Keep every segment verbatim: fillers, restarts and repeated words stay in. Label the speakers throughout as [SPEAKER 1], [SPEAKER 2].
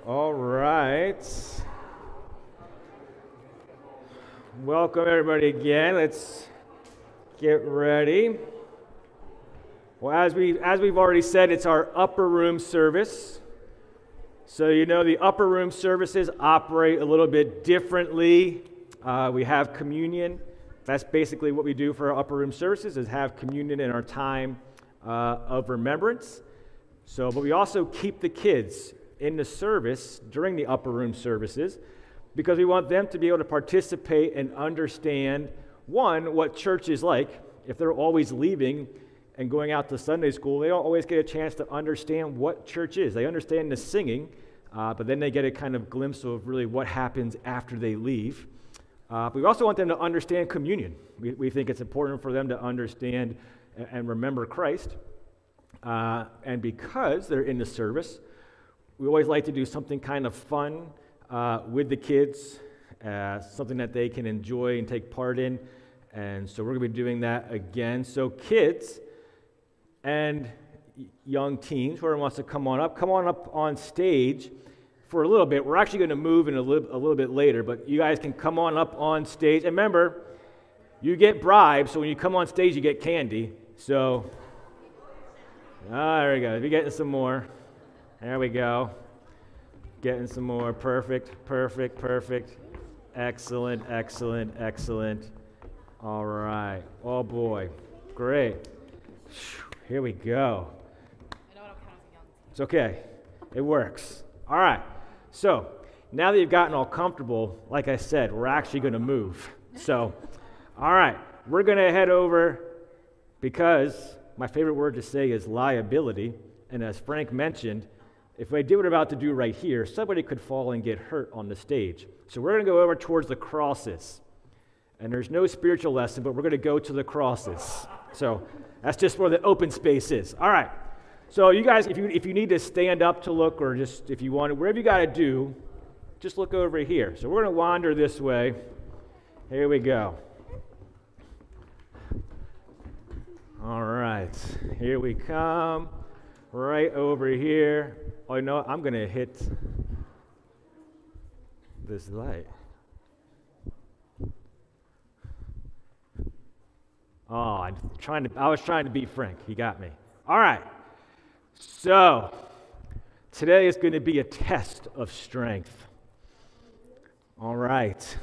[SPEAKER 1] All right. Welcome everybody again. Let's get ready. Well, as we as we've already said, it's our upper room service. So you know the upper room services operate a little bit differently. Uh, we have communion. That's basically what we do for our upper room services, is have communion in our time uh, of remembrance. So, but we also keep the kids in the service during the upper room services because we want them to be able to participate and understand, one, what church is like. If they're always leaving and going out to Sunday school, they don't always get a chance to understand what church is. They understand the singing, uh, but then they get a kind of glimpse of really what happens after they leave. Uh, but we also want them to understand communion. We, we think it's important for them to understand and, and remember Christ. Uh, and because they're in the service, we always like to do something kind of fun uh, with the kids, uh, something that they can enjoy and take part in. And so we're going to be doing that again. So kids and young teens, whoever wants to come on up, come on up on stage for a little bit. We're actually going to move in a little, a little bit later, but you guys can come on up on stage. And remember, you get bribes, so when you come on stage, you get candy. So, ah, there we go. You're getting some more. There we go. Getting some more. Perfect, perfect, perfect. Excellent, excellent, excellent. All right. Oh, boy. Great. Here we go. It's okay. It works. All right. So, now that you've gotten all comfortable, like I said, we're actually going to move. So, all right. We're going to head over because my favorite word to say is liability. And as Frank mentioned, if we did what we're about to do right here, somebody could fall and get hurt on the stage. So we're going to go over towards the crosses. And there's no spiritual lesson, but we're going to go to the crosses. So that's just where the open space is. All right. So you guys, if you if you need to stand up to look, or just if you want to, whatever you got to do, just look over here. So we're going to wander this way. Here we go. All right. Here we come. Right over here. Oh, you know what? I'm going to hit this light. Oh, I'm trying to, I was trying to be Frank. He got me. All right. So, today is going to be a test of strength. All right.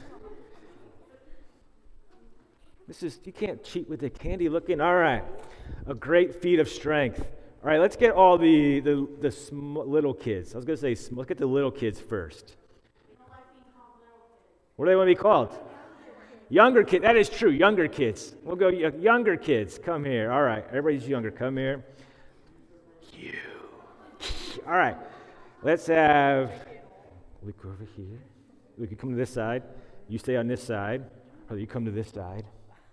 [SPEAKER 1] This is, you can't cheat with the candy looking. All right. A great feat of strength. All right, let's get all the, the, the sm- little kids. I was going to say, sm- look at the little kids first. What do they want to be called? Younger kids. That is true, younger kids. We'll go y- younger kids. Come here. All right, everybody's younger. Come here. You. All right, let's have Luke over here. Luke, you come to this side. You stay on this side. Oh, you come to this side.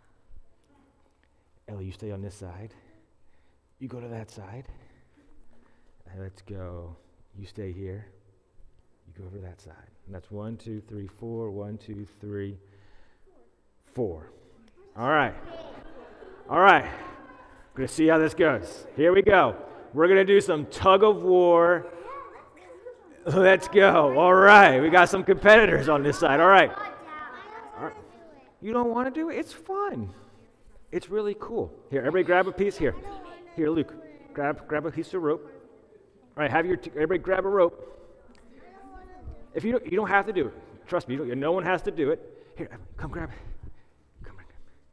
[SPEAKER 1] Ellie, you stay on this side. You go to that side. And let's go. You stay here. You go over that side. And that's one, two, three, four. One, two, three, four. All right. All right. We're going to see how this goes. Here we go. We're going to do some tug of war. Let's go. All right. We got some competitors on this side. All right. All right. You don't want to do it? It's fun. It's really cool. Here, everybody grab a piece. Here. Here, Luke, grab grab a piece of rope. All right, have your t- everybody grab a rope. If you don't, you don't have to do it. Trust me, you don't, no one has to do it. Here, come grab it. Come on.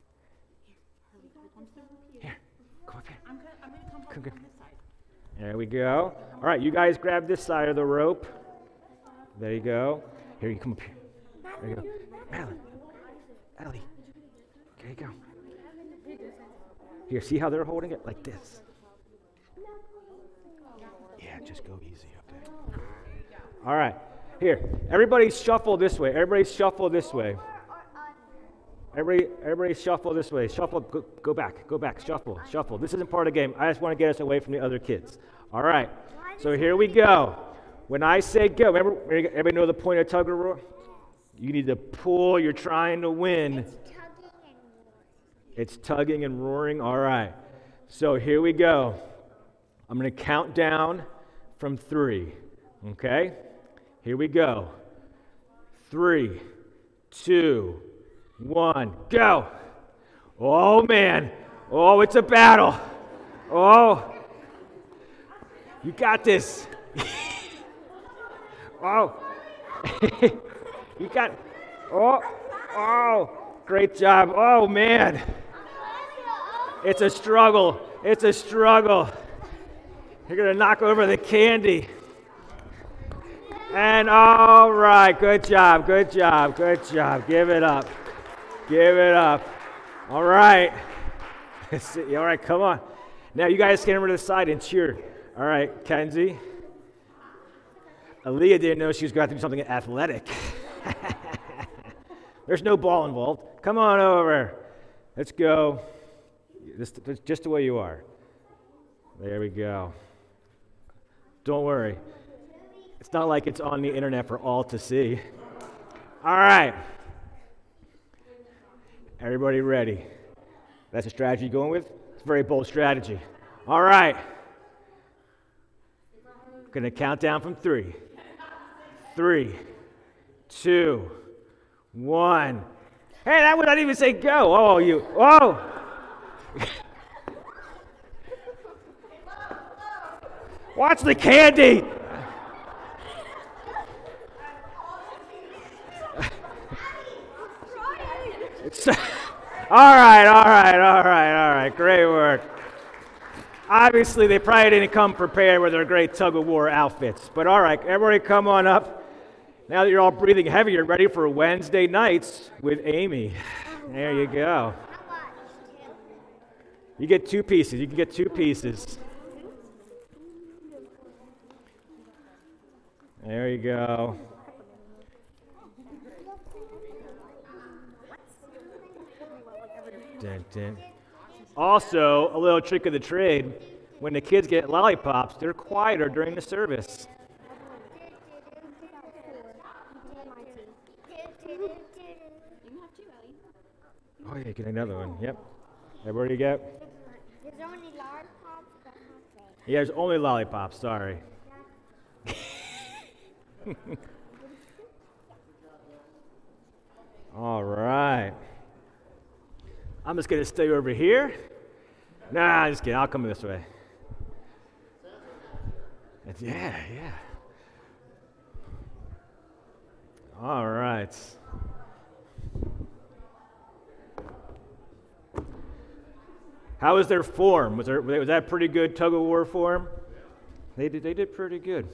[SPEAKER 1] Here, come up here. I'm gonna, I'm gonna come, come on this side. There we go. All right, you guys grab this side of the rope. There you go. Here, you come up here. There you go. Madeline, Ellie, there you go. Here, see how they're holding it? Like this. Yeah, just go easy, okay? All right. Here, everybody shuffle this way. Everybody shuffle this way. Everybody, everybody shuffle this way. Shuffle, go, go back, go back, shuffle, shuffle. This isn't part of the game. I just want to get us away from the other kids. All right. So here we go. When I say go, remember, everybody know the point of tug of war? You need to pull. You're trying to win. It's tugging and roaring. All right. So here we go. I'm going to count down from three. Okay? Here we go. Three, two, one, go. Oh, man. Oh, it's a battle. Oh, you got this. Oh, you got, oh, oh, great job. Oh, man. It's a struggle. It's a struggle. You're going to knock over the candy. And all right, good job, good job, good job. Give it up. Give it up. All right. All right, come on. Now you guys stand over to the side and cheer. All right, Kenzie. Aaliyah didn't know she was going to have to do something athletic. There's no ball involved. Come on over. Let's go. Just, just the way you are. There we go. Don't worry. It's not like it's on the internet for all to see. All right. Everybody ready? That's a strategy you're going with? It's a very bold strategy. All right. Going to count down from three. Three, two, one. Hey, that would not even say go. Oh, you. Oh. Watch the candy. It's, all right, all right, all right, all right. Great work. Obviously, they probably didn't come prepared with their great tug-of-war outfits. But all right, everybody come on up. Now that you're all breathing heavy, you're ready for Wednesday nights with Amy. There you go. You get two pieces. You can get two pieces. There you go. Dun, dun. Also, a little trick of the trade, when the kids get lollipops, they're quieter during the service. Oh yeah, get another one. Yep. Everybody get?
[SPEAKER 2] There's only lollipops.
[SPEAKER 1] Yeah, there's only lollipops, sorry. All right. I'm just going to stay over here. Nah, just kidding. I'll come this way. It's, yeah, yeah. All right. How was their form? Was, there, was that pretty good tug-of-war form? They did, they did pretty good.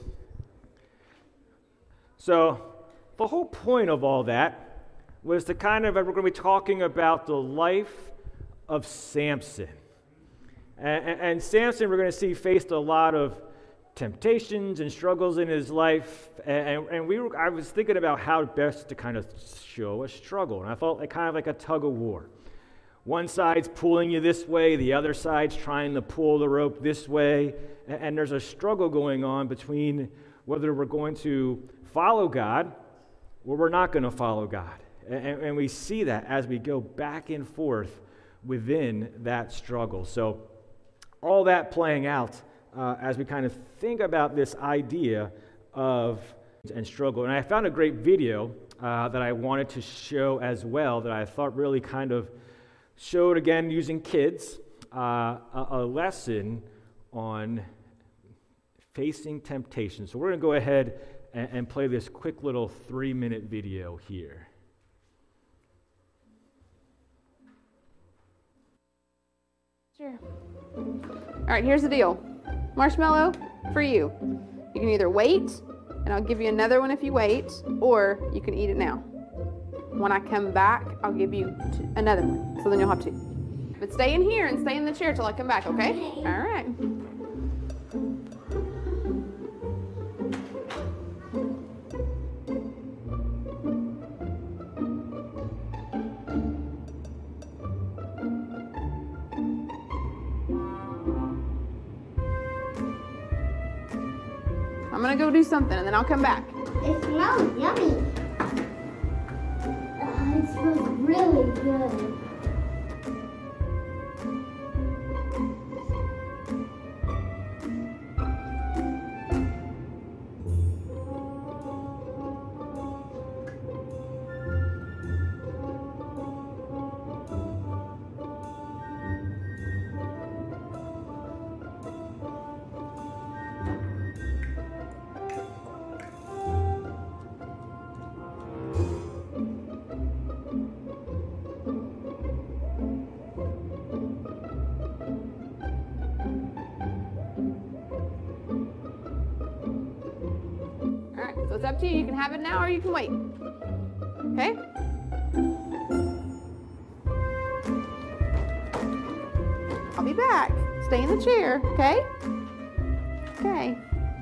[SPEAKER 1] So the whole point of all that was to kind of, we're going to be talking about the life of Samson. And, and, and Samson, we're going to see, faced a lot of temptations and struggles in his life. And, and we were, I was thinking about how best to kind of show a struggle. And I felt like kind of like a tug of war. One side's pulling you this way, the other side's trying to pull the rope this way. And, and there's a struggle going on between whether we're going to follow God or we're not going to follow God. And, and we see that as we go back and forth within that struggle. So all that playing out uh, as we kind of think about this idea of and struggle. And I found a great video uh, that I wanted to show as well that I thought really kind of showed, again, using kids, uh, a, a lesson on facing temptation. So we're going to go ahead and, and play this quick little three-minute video here.
[SPEAKER 3] Sure. All right, here's the deal. Marshmallow for you. You can either wait, and I'll give you another one if you wait, or you can eat it now. When I come back, I'll give you two, another one, so then you'll have two. But stay in here and stay in the chair till I come back, okay? All right. I'm gonna go do something and then I'll come back.
[SPEAKER 2] It smells yummy. Oh, it smells really good.
[SPEAKER 3] it's up to you. You can have it now or you can wait. Okay? I'll be back. Stay in the chair, okay? Okay.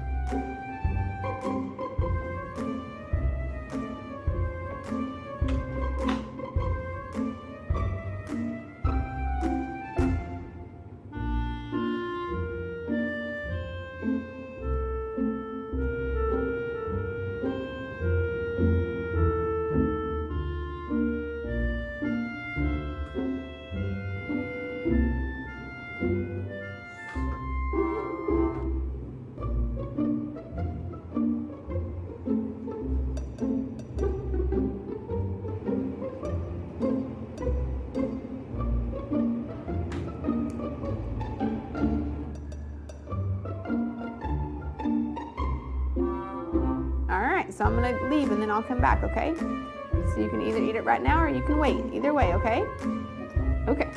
[SPEAKER 3] So I'm gonna leave and then I'll come back, okay? So you can either eat it right now or you can wait. Either way, okay? Okay.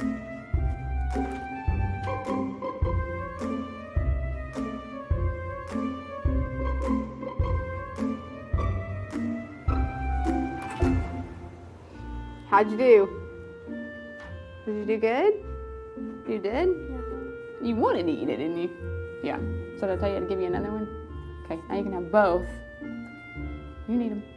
[SPEAKER 3] How'd you do? Did you do good? You did?
[SPEAKER 2] Yeah.
[SPEAKER 3] You wanted to eat it, didn't you? Yeah. So did I tell you to give you another one? Okay, now you can have both. You need them.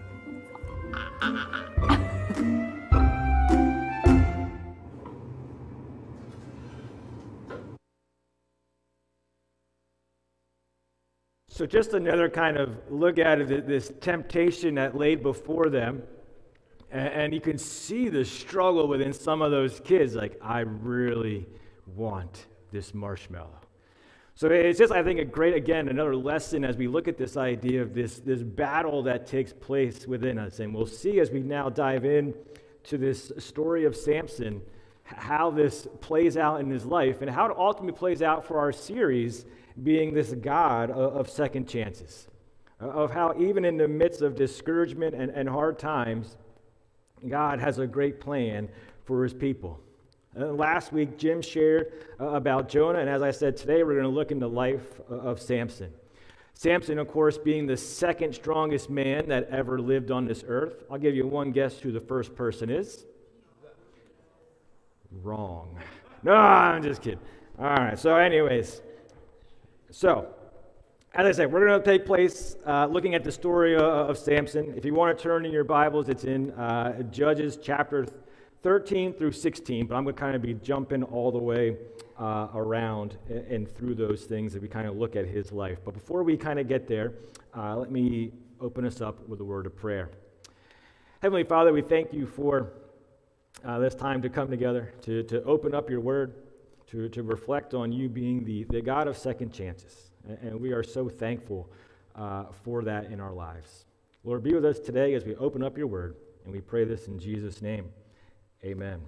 [SPEAKER 1] So just another kind of look at it, this temptation that laid before them. And you can see the struggle within some of those kids. Like, I really want this marshmallow. So it's just, I think, a great, again, another lesson as we look at this idea of this, this battle that takes place within us. And we'll see as we now dive in to this story of Samson, how this plays out in his life and how it ultimately plays out for our series being this God of, of second chances, of how even in the midst of discouragement and, and hard times, God has a great plan for his people. Uh, last week, Jim shared uh, about Jonah, and as I said, today we're going to look into the life uh, of Samson. Samson, of course, being the second strongest man that ever lived on this earth. I'll give you one guess who the first person is. Wrong. No, I'm just kidding. All right, so anyways, so as I said, we're going to take place uh, looking at the story of, of Samson. If you want to turn in your Bibles, it's in uh, Judges chapter thirteen through sixteen, but I'm going to kind of be jumping all the way uh, around and, and through those things as we kind of look at his life. But before we kind of get there, uh, let me open us up with a word of prayer. Heavenly Father, we thank you for uh, this time to come together, to, to open up your word, to, to reflect on you being the, the God of second chances. And, and we are so thankful uh, for that in our lives. Lord, be with us today as we open up your word, and we pray this in Jesus' name. Amen.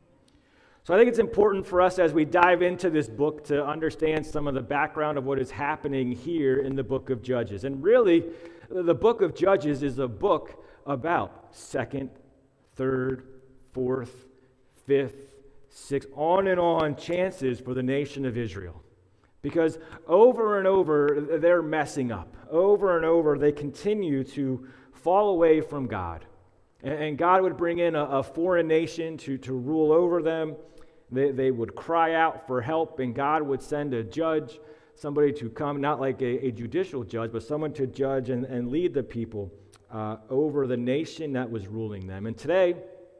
[SPEAKER 1] So I think it's important for us as we dive into this book to understand some of the background of what is happening here in the book of Judges. And really, the book of Judges is a book about second, third, fourth, fifth, sixth, on and on chances for the nation of Israel. Because over and over, they're messing up. Over and over, they continue to fall away from God. And God would bring in a, a foreign nation to, to rule over them. They, they would cry out for help, and God would send a judge, somebody to come, not like a, a judicial judge, but someone to judge and, and lead the people uh, over the nation that was ruling them. And today,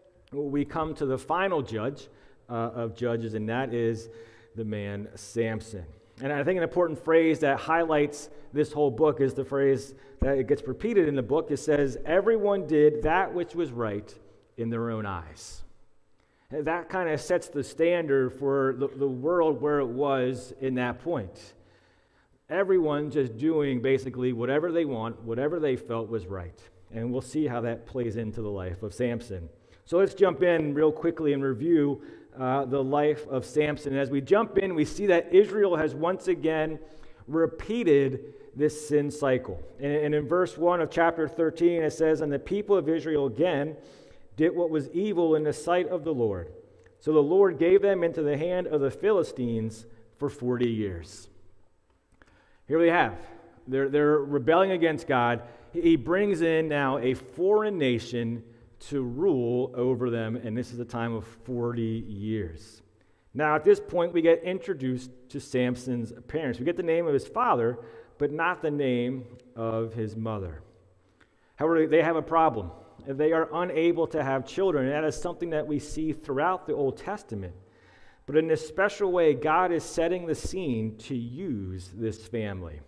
[SPEAKER 1] we come to the final judge uh, of judges, and that is the man Samson. And I think an important phrase that highlights this whole book is the phrase that it gets repeated in the book. It says, everyone did that which was right in their own eyes. And that kind of sets the standard for the, the world where it was in that point. Everyone just doing basically whatever they want, whatever they felt was right. And we'll see how that plays into the life of Samson. So let's jump in real quickly and review Uh, the life of Samson. As we jump in, we see that Israel has once again repeated this sin cycle. And, and in verse one of chapter thirteen, it says, and the people of Israel again did what was evil in the sight of the Lord. So the Lord gave them into the hand of the Philistines for forty years. Here we have They're, they're rebelling against God. He brings in now a foreign nation to rule over them, and this is a time of forty years. Now, at this point, we get introduced to Samson's parents. We get the name of his father, but not the name of his mother. However, they have a problem. They are unable to have children, and that is something that we see throughout the Old Testament. But in this special way, God is setting the scene to use this family.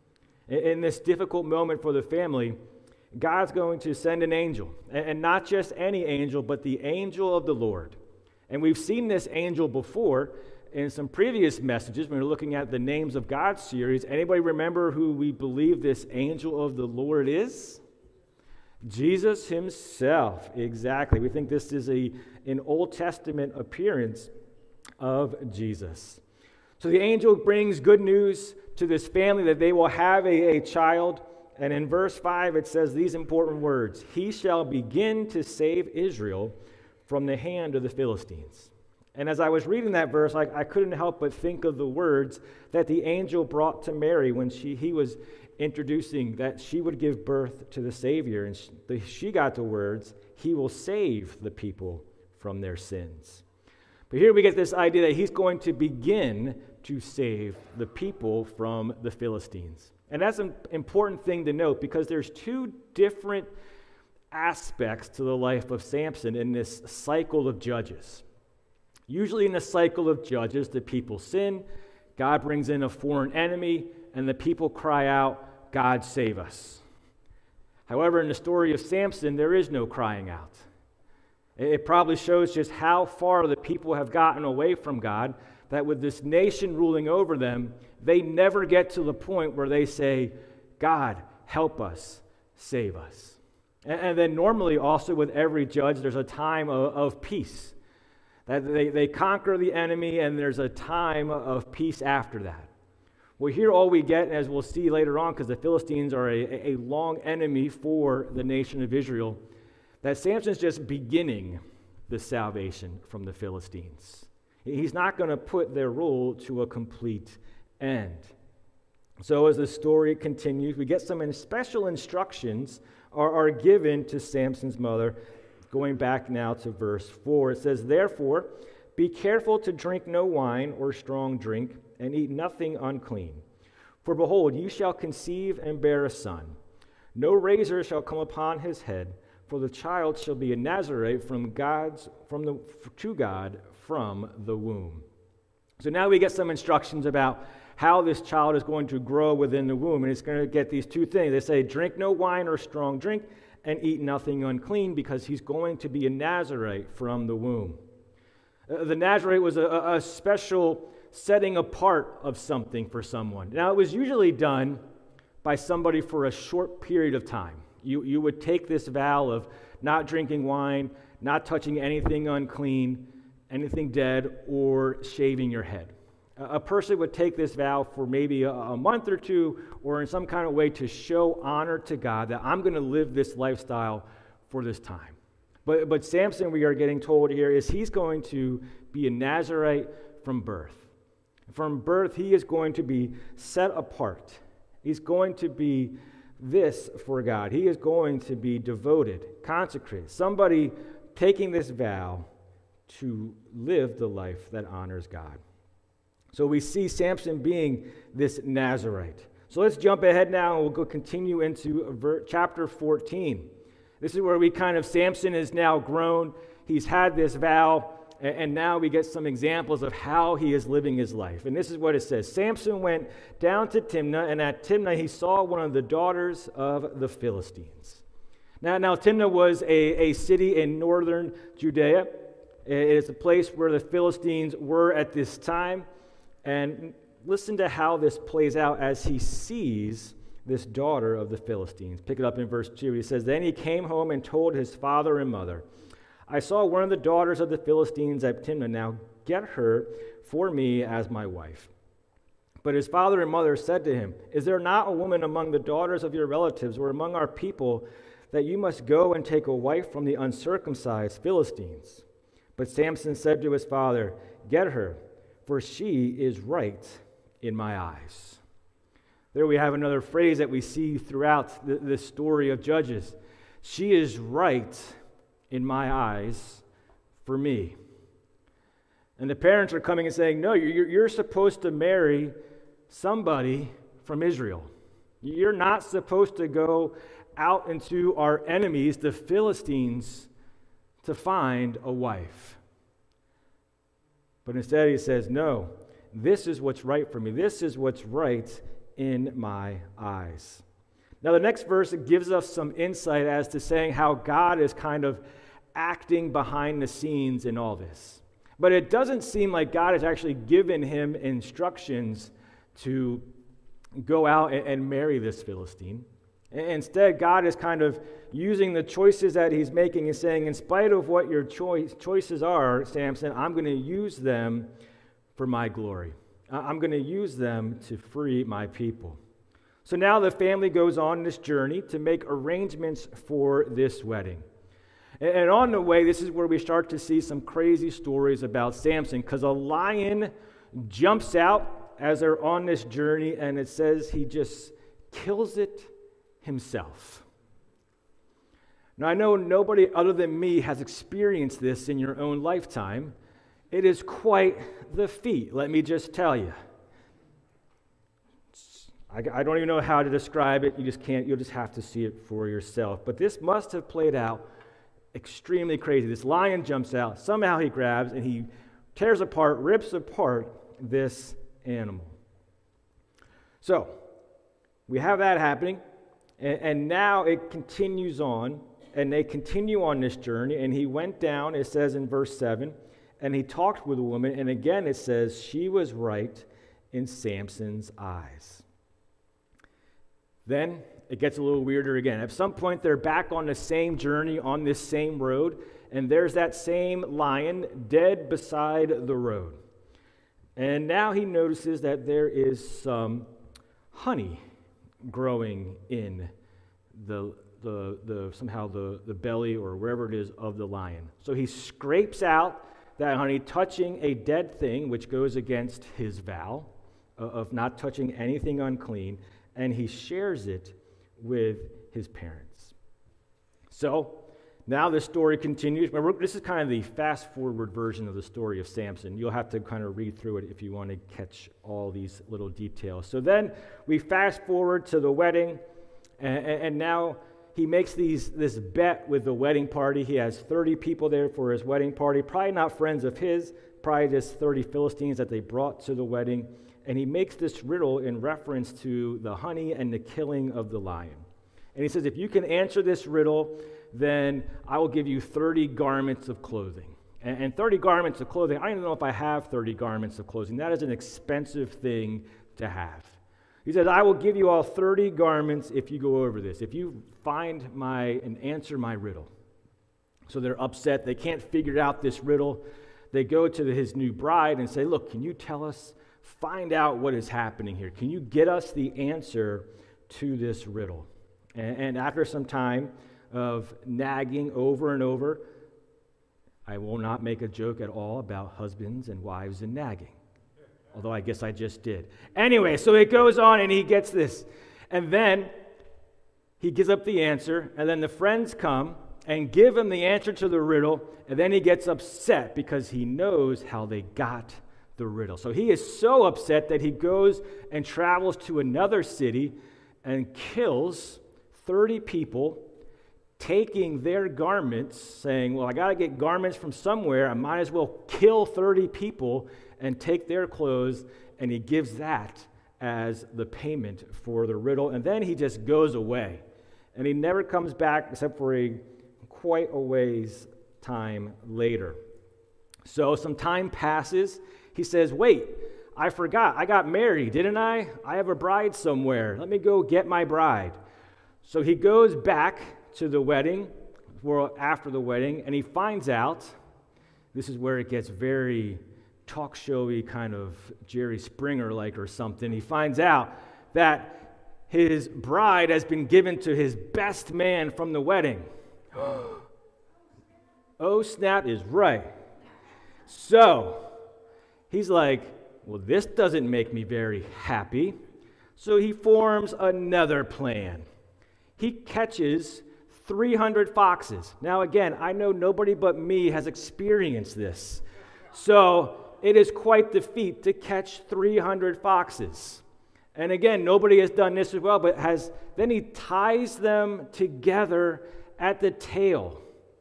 [SPEAKER 1] In this difficult moment for the family, God's going to send an angel, and not just any angel, but the angel of the Lord. And we've seen this angel before in some previous messages when we we're looking at the Names of God series. Anybody remember who we believe this angel of the Lord is? Jesus himself, exactly. We think this is a, an Old Testament appearance of Jesus. So the angel brings good news to this family that they will have a, a child. And in verse five, it says these important words: "He shall begin to save Israel from the hand of the Philistines." And as I was reading that verse, I, I couldn't help but think of the words that the angel brought to Mary when she he was introducing that she would give birth to the Savior. And she, the, she got the words, "He will save the people from their sins." But here we get this idea that he's going to begin to save the people from the Philistines. And that's an important thing to note because there's two different aspects to the life of Samson in this cycle of Judges. Usually in the cycle of Judges, the people sin, God brings in a foreign enemy, and the people cry out, "God save us." However, in the story of Samson, there is no crying out. It probably shows just how far the people have gotten away from God, that with this nation ruling over them, they never get to the point where they say, "God, help us, save us." And, and then normally also with every judge, there's a time of, of peace. That they, they conquer the enemy, and there's a time of peace after that. Well, here all we get, as we'll see later on, because the Philistines are a, a long enemy for the nation of Israel, that Samson's just beginning the salvation from the Philistines. He's not going to put their rule to a complete end. So as the story continues, we get some special instructions are, are given to Samson's mother. Going back now to verse four, it says, "Therefore, be careful to drink no wine or strong drink, and eat nothing unclean. For behold, you shall conceive and bear a son. No razor shall come upon his head, for the child shall be a Nazarite from God's from the to God from the womb." So now we get some instructions about how this child is going to grow within the womb, and it's going to get these two things. They say, drink no wine or strong drink, and eat nothing unclean, because he's going to be a Nazarite from the womb. Uh, the Nazarite was a, a special setting apart of something for someone. Now, it was usually done by somebody for a short period of time. You, you would take this vow of not drinking wine, not touching anything unclean, anything dead, or shaving your head. A person would take this vow for maybe a, a month or two, or in some kind of way to show honor to God that I'm going to live this lifestyle for this time. But, but Samson, we are getting told here, is he's going to be a Nazarite from birth. From birth, he is going to be set apart. He's going to be this for God. He is going to be devoted, consecrated, somebody taking this vow to live the life that honors God. So we see Samson being this Nazarite. So let's jump ahead now, and we'll go continue into ver- chapter fourteen. This is where we kind of, Samson is now grown. He's had this vow, and, and now we get some examples of how he is living his life. And this is what it says. Samson went down to Timnah, and at Timnah he saw one of the daughters of the Philistines. Now, now Timnah was a, a city in northern Judea. It is a place where the Philistines were at this time. And listen to how this plays out as he sees this daughter of the Philistines. Pick it up in verse two. He says, "Then he came home and told his father and mother, 'I saw one of the daughters of the Philistines at Timnah. Now get her for me as my wife.' But his father and mother said to him, 'Is there not a woman among the daughters of your relatives or among our people that you must go and take a wife from the uncircumcised Philistines?' But Samson said to his father, 'Get her, for she is right in my eyes.'" There we have another phrase that we see throughout the, the story of Judges. She is right in my eyes for me. And the parents are coming and saying, no, you're, you're supposed to marry somebody from Israel. You're not supposed to go out into our enemies, the Philistines, to find a wife. But instead he says, no, this is what's right for me. This is what's right in my eyes. Now the next verse gives us some insight as to saying how God is kind of acting behind the scenes in all this. But it doesn't seem like God has actually given him instructions to go out and, and marry this Philistine. Instead, God is kind of using the choices that he's making and saying, in spite of what your choice, choices are, Samson, I'm going to use them for my glory. I'm going to use them to free my people. So now the family goes on this journey to make arrangements for this wedding. And on the way, this is where we start to see some crazy stories about Samson, because a lion jumps out as they're on this journey, and it says he just kills it himself. Now, I know nobody other than me has experienced this in your own lifetime. It is quite the feat, let me just tell you. I, I don't even know how to describe it. You just can't, you'll just have to see it for yourself. But this must have played out extremely crazy. This lion jumps out, somehow he grabs and he tears apart, rips apart this animal. So, we have that happening, and, and now it continues on, and they continue on this journey, and he went down, it says in verse seven, and he talked with a woman, and again it says she was right in Samson's eyes. Then it gets a little weirder again. At some point, they're back on the same journey, on this same road, and there's that same lion dead beside the road. And now he notices that there is some honey growing in the, the, the somehow the, the belly or wherever it is of the lion. So he scrapes out that honey, touching a dead thing, which goes against his vow of not touching anything unclean, and he shares it with his parents. So now the story continues. This is kind of the fast-forward version of the story of Samson. You'll have to kind of read through it if you want to catch all these little details. So then we fast-forward to the wedding, and, and now he makes these this bet with the wedding party. He has thirty people there for his wedding party, probably not friends of his, probably just thirty Philistines that they brought to the wedding. And he makes this riddle in reference to the honey and the killing of the lion. And he says, if you can answer this riddle, then I will give you thirty garments of clothing. And, and thirty garments of clothing, I don't even know if I have thirty garments of clothing. That is an expensive thing to have. He says, I will give you all thirty garments if you go over this, if you find my and answer my riddle. So they're upset. They can't figure out this riddle. They go to his new bride and say, look, can you tell us, find out what is happening here? Can you get us the answer to this riddle? And, and after some time of nagging over and over, I will not make a joke at all about husbands and wives and nagging. Although I guess I just did. Anyway, so it goes on and he gets this. And then he gives up the answer, and then the friends come and give him the answer to the riddle, and then he gets upset because he knows how they got the riddle. So he is so upset that he goes and travels to another city and kills thirty people, taking their garments, saying, well, I got to get garments from somewhere. I might as well kill thirty people and take their clothes, and he gives that as the payment for the riddle. And then he just goes away, and he never comes back except for a quite a ways time later. So some time passes. He says, wait, I forgot. I got married, didn't I? I have a bride somewhere. Let me go get my bride. So he goes back to the wedding, or after the wedding, and he finds out, this is where it gets very talk showy, kind of Jerry Springer-like or something. He finds out that his bride has been given to his best man from the wedding. Oh, snap is right. So he's like, well, this doesn't make me very happy. So he forms another plan. He catches three hundred foxes. Now again, I know nobody but me has experienced this. So it is quite the feat to catch three hundred foxes. And again, nobody has done this as well, but has then he ties them together at the tail.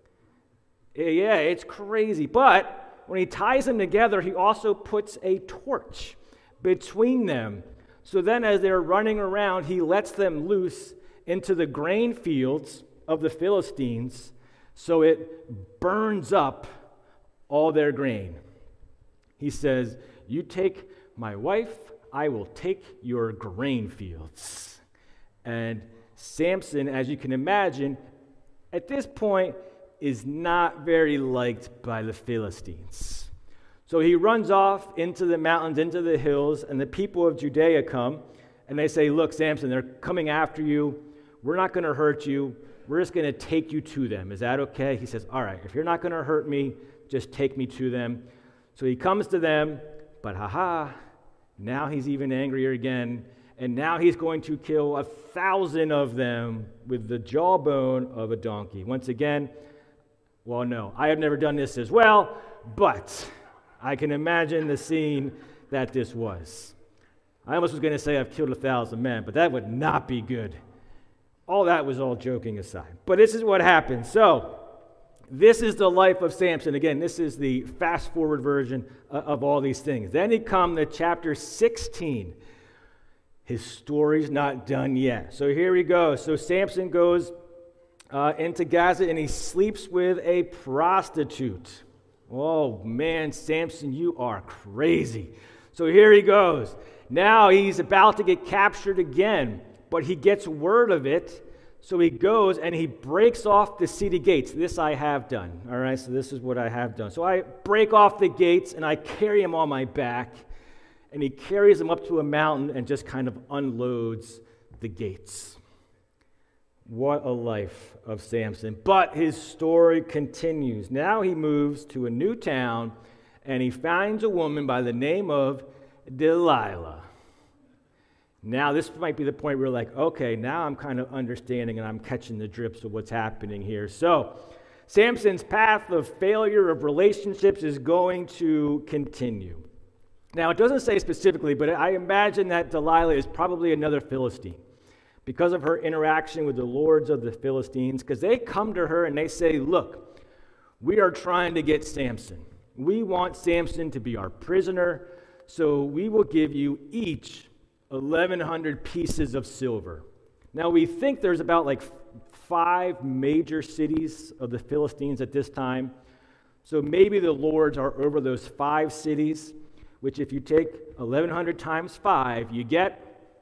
[SPEAKER 1] Yeah, it's crazy. But when he ties them together, he also puts a torch between them. So then as they're running around, he lets them loose into the grain fields of the Philistines, so it burns up all their grain. He says, you take my wife, I will take your grain fields. And Samson, as you can imagine, at this point is not very liked by the Philistines. So he runs off into the mountains, into the hills, and the people of Judea come, and they say, look, Samson, they're coming after you. We're not going to hurt you. We're just going to take you to them. Is that okay? He says, all right, if you're not going to hurt me, just take me to them. So he comes to them, but ha-ha, now he's even angrier again, and now he's going to kill a thousand of them with the jawbone of a donkey. Once again, well, no, I have never done this as well, but I can imagine the scene that this was. I almost was going to say I've killed a thousand men, but that would not be good. All that was all joking aside. But this is what happened. So, this is the life of Samson. Again, this is the fast-forward version of all these things. Then he come to chapter sixteen. His story's not done yet. So here he goes. So Samson goes uh, into Gaza, and he sleeps with a prostitute. Oh, man, Samson, you are crazy. So here he goes. Now he's about to get captured again, but he gets word of it. So he goes and he breaks off the city gates. This I have done. All right, so this is what I have done. So I break off the gates and I carry him on my back. And he carries him up to a mountain and just kind of unloads the gates. What a life of Samson. But his story continues. Now he moves to a new town and he finds a woman by the name of Delilah. Now, this might be the point where we're like, okay, now I'm kind of understanding and I'm catching the drips of what's happening here. So, Samson's path of failure of relationships is going to continue. Now, it doesn't say specifically, but I imagine that Delilah is probably another Philistine because of her interaction with the lords of the Philistines, because they come to her and they say, look, we are trying to get Samson. We want Samson to be our prisoner, so we will give you each eleven hundred pieces of silver. Now, we think there's about like five major cities of the Philistines at this time. So maybe the lords are over those five cities, which if you take eleven hundred times five, you get,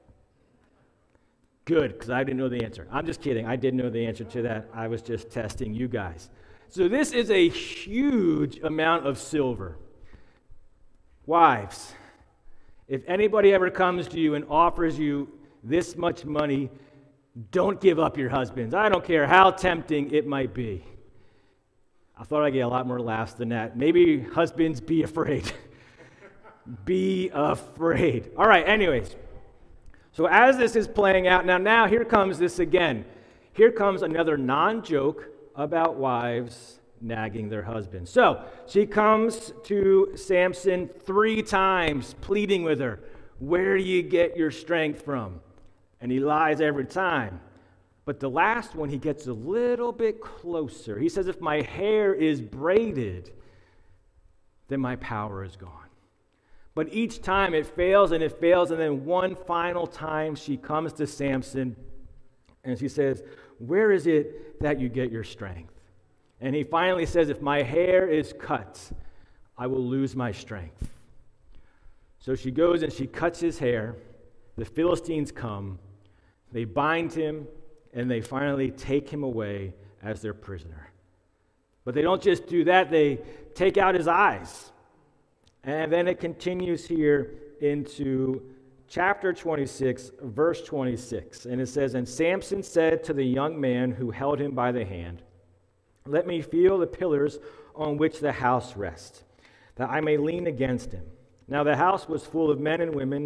[SPEAKER 1] good, because I didn't know the answer. I'm just kidding. I didn't know the answer to that. I was just testing you guys. So this is a huge amount of silver. Wives, if anybody ever comes to you and offers you this much money, don't give up your husbands. I don't care how tempting it might be. I thought I'd get a lot more laughs than that. Maybe husbands, be afraid. Be afraid. All right, anyways. So as this is playing out, now, now here comes this again. Here comes another non-joke about wives nagging their husbands. So she comes to Samson three times, pleading with her, where do you get your strength from? And he lies every time. But the last one, he gets a little bit closer. He says, if my hair is braided, then my power is gone. But each time it fails and it fails, and then one final time she comes to Samson and she says, where is it that you get your strength? And he finally says, if my hair is cut, I will lose my strength. So she goes and she cuts his hair. The Philistines come. They bind him, and they finally take him away as their prisoner. But they don't just do that. They take out his eyes. And then it continues here into chapter twenty-six, verse twenty-six. And it says, and Samson said to the young man who held him by the hand, let me feel the pillars on which the house rests, that I may lean against him. Now the house was full of men and women,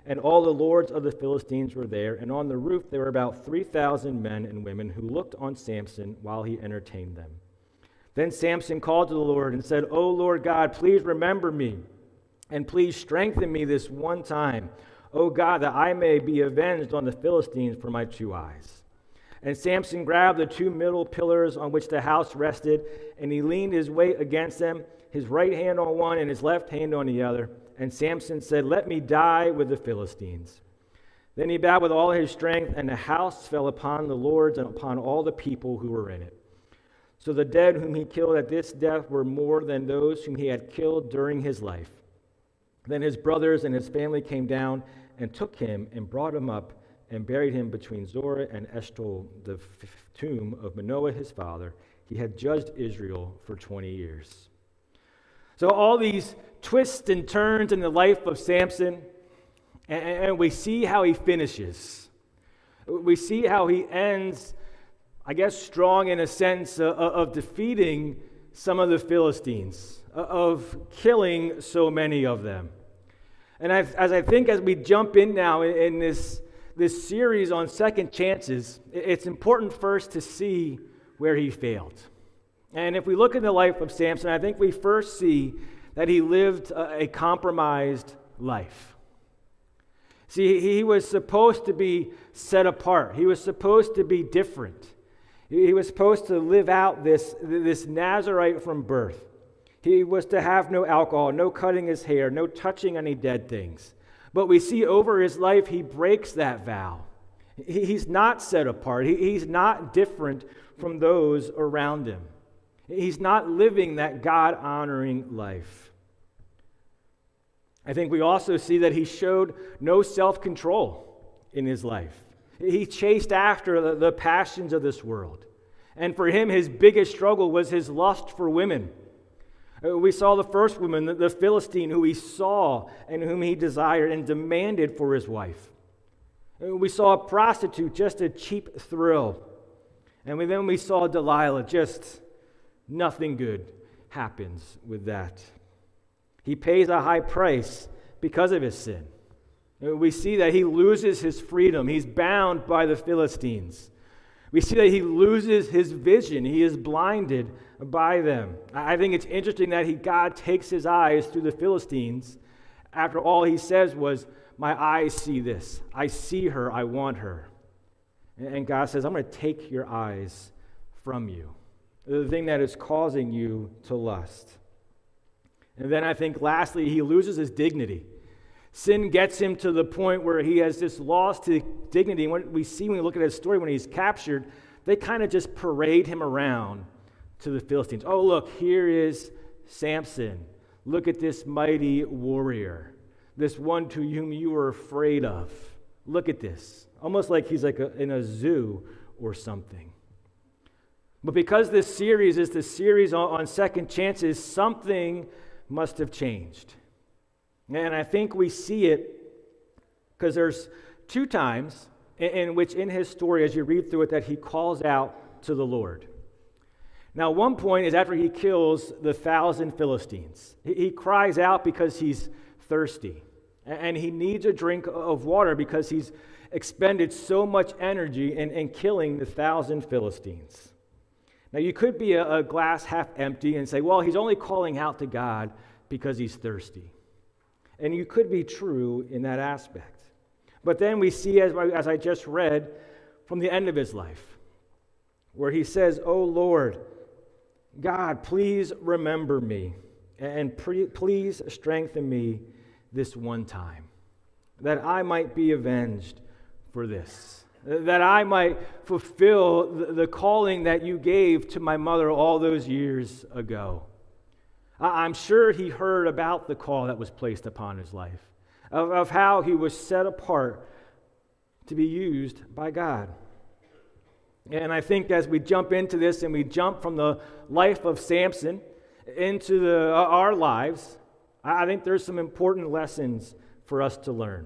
[SPEAKER 1] and all the lords of the Philistines were there, and on the roof there were about three thousand men and women who looked on Samson while he entertained them. Then Samson called to the Lord and said, O Lord God, please remember me, and please strengthen me this one time, O God, that I may be avenged on the Philistines for my two eyes. And Samson grabbed the two middle pillars on which the house rested, and he leaned his weight against them, his right hand on one and his left hand on the other. And Samson said, let me die with the Philistines. Then he bowed with all his strength, and the house fell upon the lords and upon all the people who were in it. So the dead whom he killed at this death were more than those whom he had killed during his life. Then his brothers and his family came down and took him and brought him up and buried him between Zorah and Eshtaol, the f- tomb of Manoah his father. He had judged Israel for twenty years. So all these twists and turns in the life of Samson, and, and we see how he finishes. We see how he ends, I guess, strong in a sense of, of defeating some of the Philistines, of killing so many of them. And I've, as I think as we jump in now in, in this, this series on second chances, it's important first to see where he failed. And if we look at the life of Samson, I think we first see that he lived a, a compromised life. See, he was supposed to be set apart. He was supposed to be different. He was supposed to live out this, this Nazirite from birth. He was to have no alcohol, no cutting his hair, no touching any dead things. But we see over his life, he breaks that vow. He's not set apart. He's not different from those around him. He's not living that God-honoring life. I think we also see that he showed no self-control in his life. He chased after the, the passions of this world. And for him, his biggest struggle was his lust for women. We saw the first woman, the Philistine, who he saw and whom he desired and demanded for his wife. We saw a prostitute, just a cheap thrill. And then we saw Delilah, just nothing good happens with that. He pays a high price because of his sin. We see that he loses his freedom. He's bound by the Philistines. We see that he loses his vision. He is blinded by them. I think it's interesting that he, God takes his eyes through the Philistines after all he says was, my eyes see this. I see her. I want her. And God says, I'm going to take your eyes from you, the thing that is causing you to lust. And then I think lastly, he loses his dignity. Sin gets him to the point where he has this loss to dignity. And what we see when we look at his story, when he's captured, they kind of just parade him around to the Philistines. Oh, look, here is Samson. Look at this mighty warrior, this one to whom you were afraid of. Look at this. Almost like he's like a, in a zoo or something. But because this series is the series on, on second chances, something must have changed. And I think we see it because there's two times in, in which in his story, as you read through it, that he calls out to the Lord. Now, one point is after he kills the thousand Philistines. He, he cries out because he's thirsty. And he needs a drink of water because he's expended so much energy in, in killing the thousand Philistines. Now, you could be a, a glass half empty and say, well, he's only calling out to God because he's thirsty. And you could be true in that aspect. But then we see, as, as I just read, from the end of his life, where he says, oh Lord, God, please remember me, and pre- please strengthen me this one time, that I might be avenged for this, that I might fulfill the, the calling that you gave to my mother all those years ago. I'm sure he heard about the call that was placed upon his life, of, of how he was set apart to be used by God. And I think as we jump into this and we jump from the life of Samson into the, our lives, I think there's some important lessons for us to learn.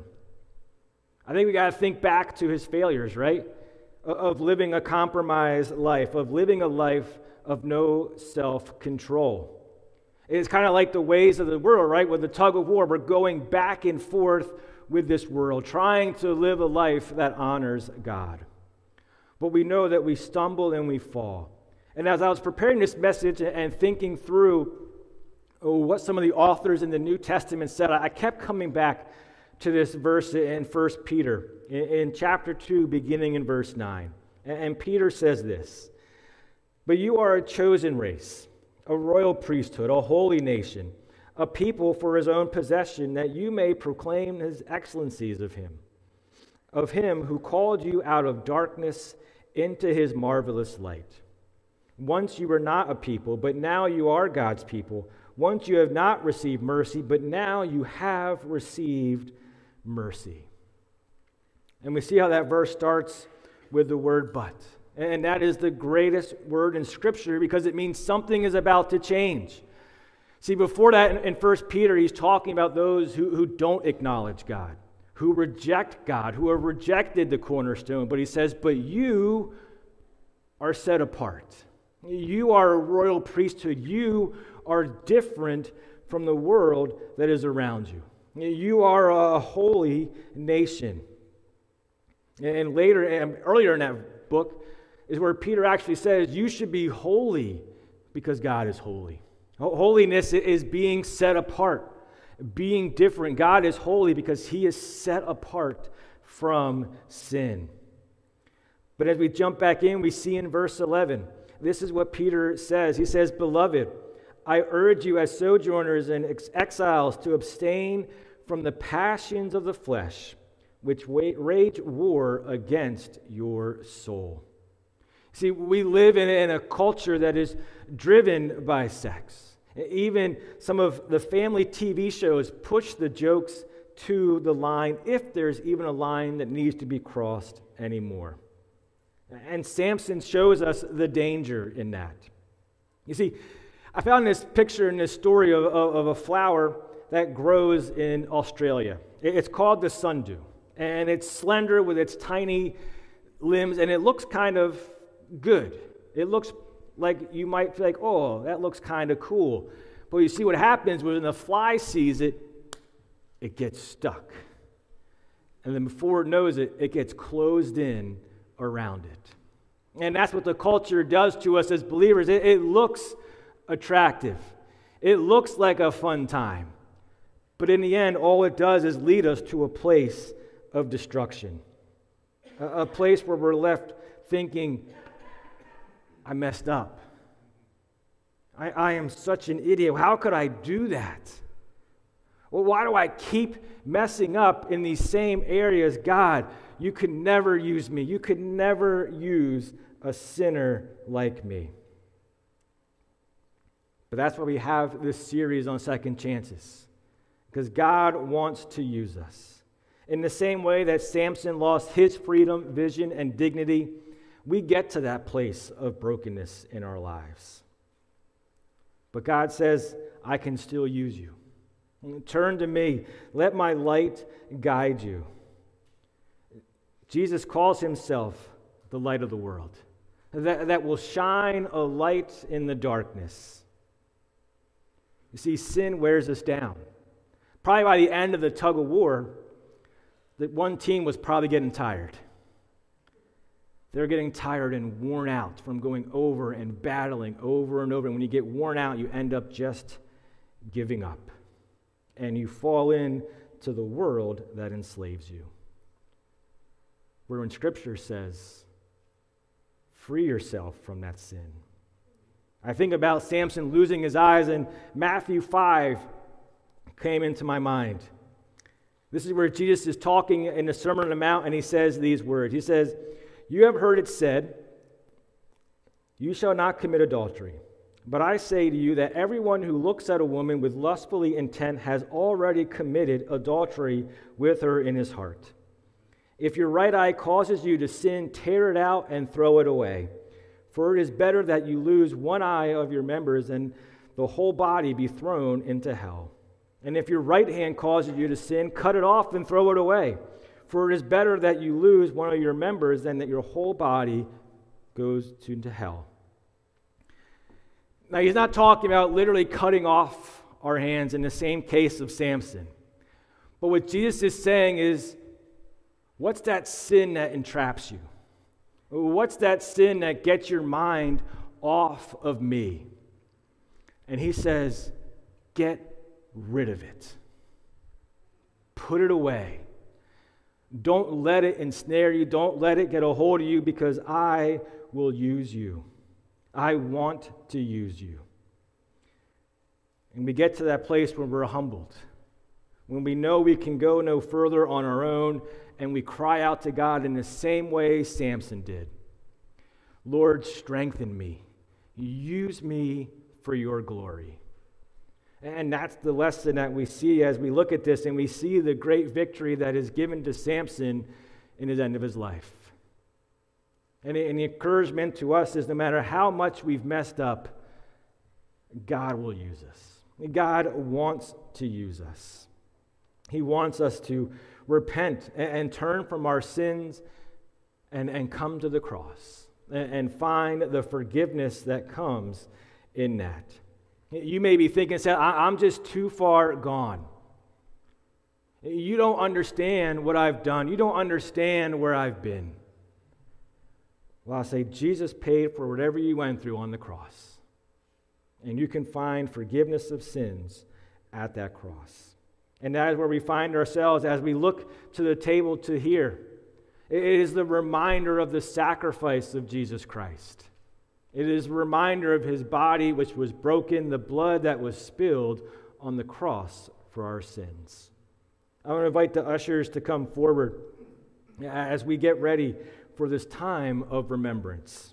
[SPEAKER 1] I think we got to think back to his failures, right? Of living a compromised life, of living a life of no self-control. It's kind of like the ways of the world, right? With the tug of war, we're going back and forth with this world, trying to live a life that honors God. But we know that we stumble and we fall. And as I was preparing this message and thinking through oh, what some of the authors in the New Testament said, I kept coming back to this verse in First Peter, in, in chapter two, beginning in verse nine. And, and Peter says this, "But you are a chosen race, a royal priesthood, a holy nation, a people for his own possession, that you may proclaim his excellencies of him, of him who called you out of darkness into his marvelous light. Once you were not a people, but now you are God's people. Once you have not received mercy, but now you have received mercy." And we see how that verse starts with the word "but." And that is the greatest word in Scripture because it means something is about to change. See, before that in First Peter, he's talking about those who, who don't acknowledge God, who reject God, who have rejected the cornerstone. But he says, but you are set apart. You are a royal priesthood. You are different from the world that is around you. You are a holy nation. And later, and earlier in that book, is where Peter actually says, you should be holy because God is holy. Holiness is being set apart, being different. God is holy because he is set apart from sin. But as we jump back in, we see in verse eleven, this is what Peter says. He says, "Beloved, I urge you as sojourners and ex- exiles to abstain from the passions of the flesh, which wa- wage war against your soul." See, we live in, in a culture that is driven by sex. Even some of the family T V shows push the jokes to the line, if there's even a line that needs to be crossed anymore. And Samson shows us the danger in that. You see, I found this picture in this story of, of, of a flower that grows in Australia. It's called the sundew, and it's slender with its tiny limbs, and it looks kind of good. It looks like you might feel like, oh, that looks kind of cool. But you see what happens when the fly sees it, it gets stuck. And then before it knows it, it gets closed in around it. And that's what the culture does to us as believers. It, it looks attractive. It looks like a fun time. But in the end, all it does is lead us to a place of destruction. A, a place where we're left thinking, I messed up. I, I am such an idiot. How could I do that? Well, why do I keep messing up in these same areas? God, you could never use me. You could never use a sinner like me. But that's why we have this series on second chances, because God wants to use us. In the same way that Samson lost his freedom, vision, and dignity, we get to that place of brokenness in our lives. But God says, I can still use you. Turn to me. Let my light guide you. Jesus calls himself the light of the world, that, that will shine a light in the darkness. You see, sin wears us down. Probably by the end of the tug of war, the one team was probably getting tired. They're getting tired and worn out from going over and battling over and over. And when you get worn out, you end up just giving up. And you fall into the world that enslaves you. Where when Scripture says, free yourself from that sin. I think about Samson losing his eyes, and Matthew five came into my mind. This is where Jesus is talking in the Sermon on the Mount, and he says these words. He says, you have heard it said, you shall not commit adultery. But I say to you that everyone who looks at a woman with lustfully intent has already committed adultery with her in his heart. If your right eye causes you to sin, tear it out and throw it away. For it is better that you lose one eye of your members than the whole body be thrown into hell. And if your right hand causes you to sin, cut it off and throw it away. For it is better that you lose one of your members than that your whole body goes to, into hell. Now, he's not talking about literally cutting off our hands in the same case of Samson. But what Jesus is saying is, what's that sin that entraps you? What's that sin that gets your mind off of me? And he says, get rid of it. Put it away. Don't let it ensnare you. Don't let it get a hold of you, because I will use you. I want to use you. And we get to that place where we're humbled, when we know we can go no further on our own, and we cry out to God in the same way Samson did. Lord, strengthen me. Use me for your glory. And that's the lesson that we see as we look at this, and we see the great victory that is given to Samson in his end of his life. And the encouragement to us is, no matter how much we've messed up, God will use us. God wants to use us. He wants us to repent and, and turn from our sins and, and come to the cross and, and find the forgiveness that comes in that. You may be thinking, I'm just too far gone. You don't understand what I've done. You don't understand where I've been. Well, I say, Jesus paid for whatever you went through on the cross. And you can find forgiveness of sins at that cross. And that is where we find ourselves as we look to the table to hear. It is the reminder of the sacrifice of Jesus Christ. It is a reminder of his body which was broken, the blood that was spilled on the cross for our sins. I want to invite the ushers to come forward as we get ready for this time of remembrance.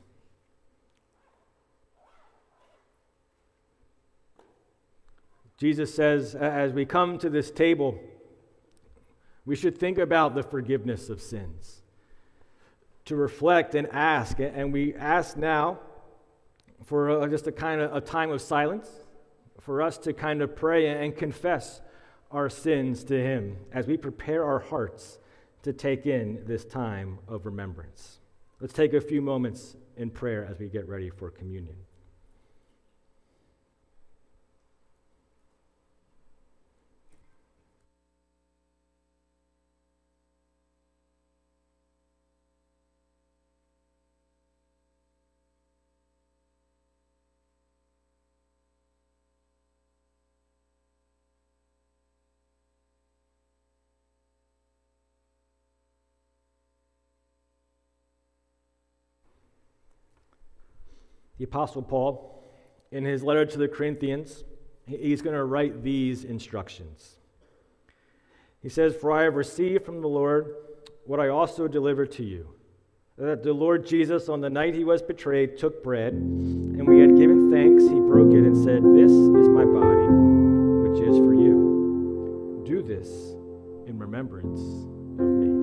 [SPEAKER 1] Jesus says, as we come to this table, we should think about the forgiveness of sins, to reflect and ask. And we ask now for a, just a kind of a time of silence, for us to kind of pray and confess our sins to him as we prepare our hearts to take in this time of remembrance. Let's take a few moments in prayer as we get ready for communion. The Apostle Paul, in his letter to the Corinthians, he's going to write these instructions. He says, "For I have received from the Lord what I also delivered to you, that the Lord Jesus, on the night he was betrayed, took bread, and when he had given thanks, he broke it and said, 'This is my body, which is for you. Do this in remembrance of me.'"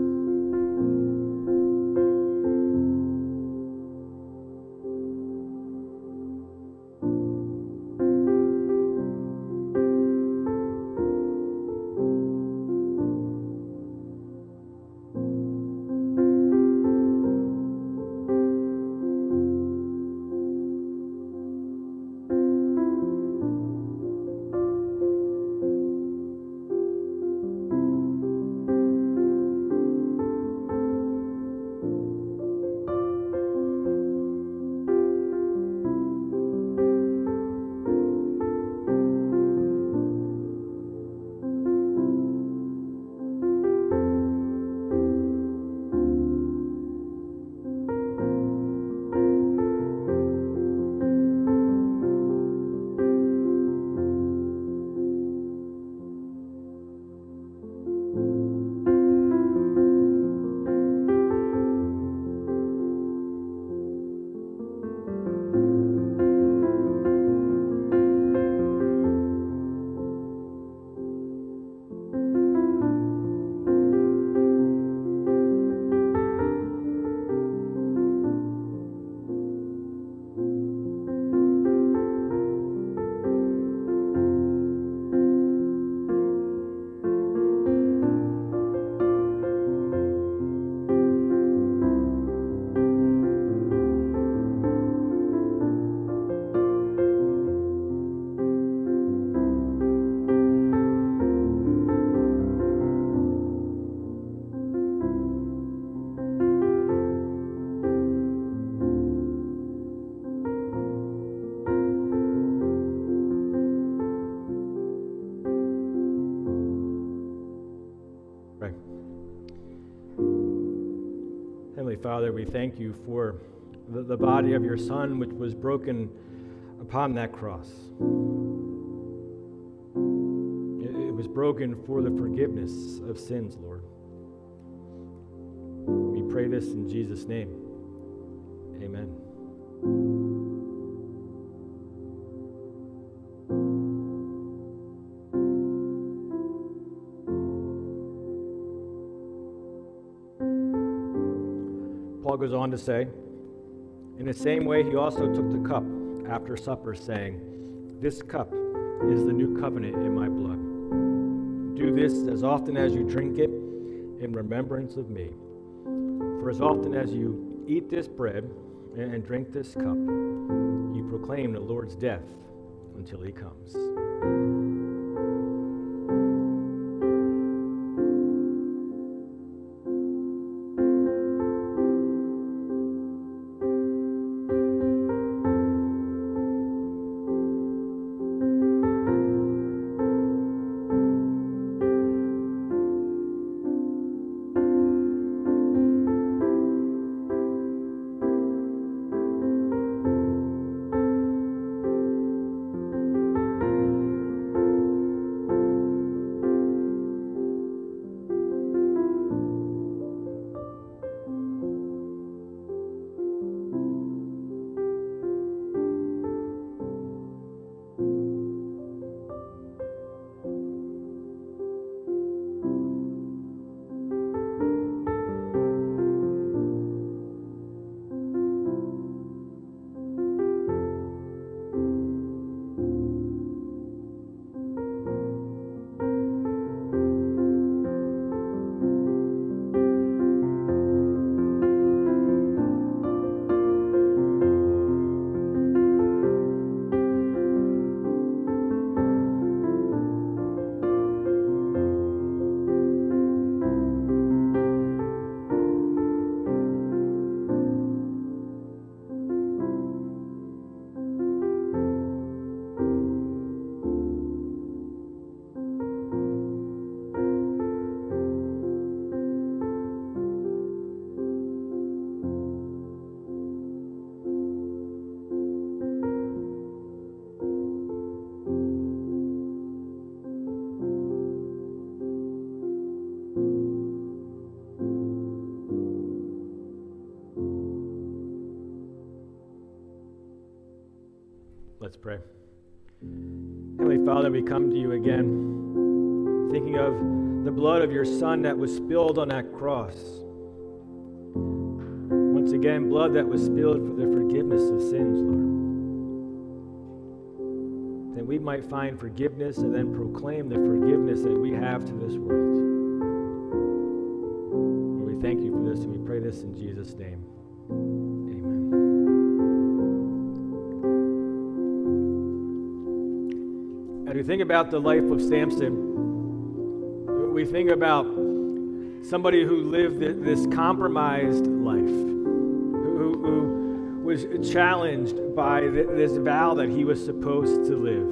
[SPEAKER 1] Father, we thank you for the, the body of your Son, which was broken upon that cross. It, it was broken for the forgiveness of sins, Lord. We pray this in Jesus' name. Amen. Paul goes on to say, in the same way he also took the cup after supper, saying, "This cup is the new covenant in my blood. Do this as often as you drink it in remembrance of me. For as often as you eat this bread and drink this cup, you proclaim the Lord's death until he comes." Let's pray. Heavenly Father, we come to you again, thinking of the blood of your Son that was spilled on that cross. Once again, blood that was spilled for the forgiveness of sins, Lord. That we might find forgiveness and then proclaim the forgiveness that we have to this world. Lord, we thank you for this, and we pray this in Jesus' name. As we think about the life of Samson, we think about somebody who lived this compromised life, who, who was challenged by this vow that he was supposed to live.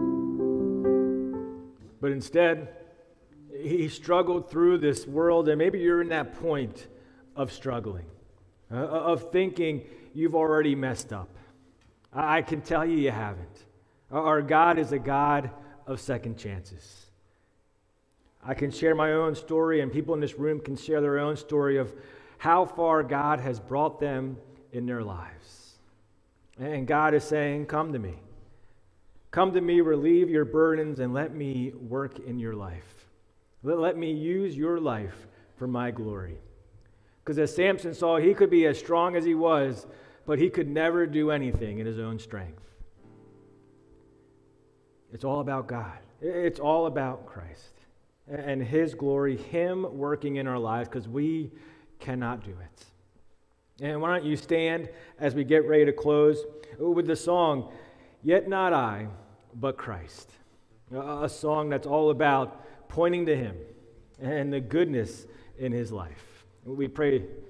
[SPEAKER 1] But instead, he struggled through this world, and maybe you're in that point of struggling, uh, of thinking you've already messed up. I can tell you you haven't. Our God is a God of second chances. I can share my own story, and people in this room can share their own story of how far God has brought them in their lives. And God is saying, come to me. Come to me, relieve your burdens, and let me work in your life. Let, let me use your life for my glory. Because as Samson saw, he could be as strong as he was, but he could never do anything in his own strength. It's all about God. It's all about Christ and his glory, him working in our lives, because we cannot do it. And why don't you stand as we get ready to close with the song, Yet Not I, But Christ. A song that's all about pointing to him and the goodness in his life. We pray